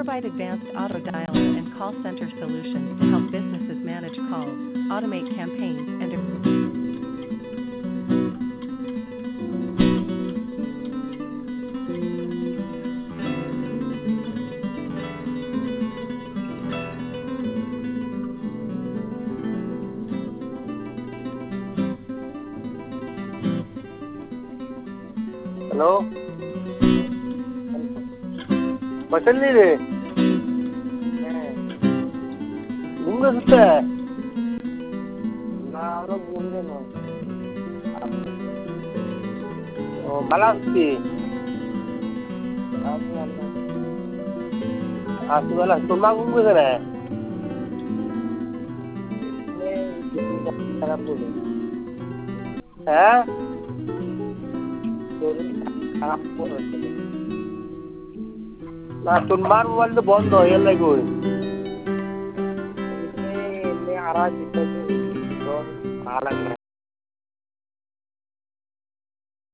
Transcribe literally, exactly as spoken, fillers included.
provide advanced auto dialer and call center solutions to help businesses manage calls, automate campaigns, and hello, বসেননি রে? হ্যাঁ, ঘুম গেছে? না, আমরা ঘুম দেন। ও ভালো আছি। আছি ভালো। তোর মা ঘুম গেছে রে? খারাপ বলে। হ্যাঁ, খারাপ বলে। না, তোর মার মোবাইল তো বন্ধ হয়ে লাগবে। এমনি আর ভালো লাগবে।